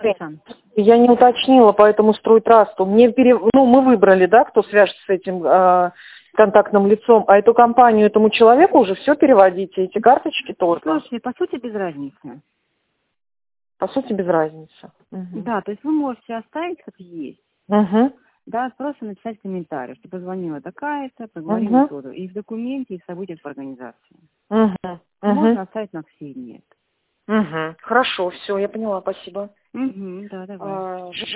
Оксан. Я не уточнила, поэтому Стройтрасту. Мы выбрали, да, кто свяжется с этим контактным лицом, а эту компанию, этому человеку уже все переводите, эти карточки тоже. Слушайте, по сути, без разницы. По сути, без разницы. Угу. Да, то есть вы можете оставить как есть. Угу. Да, просто написать комментарий, что позвонила такая-то, поговорила то-то. И в документе, и в событиях по организации. Угу. Можно оставить на все нет. Угу. Хорошо, все, я поняла, спасибо. Угу, да, давай.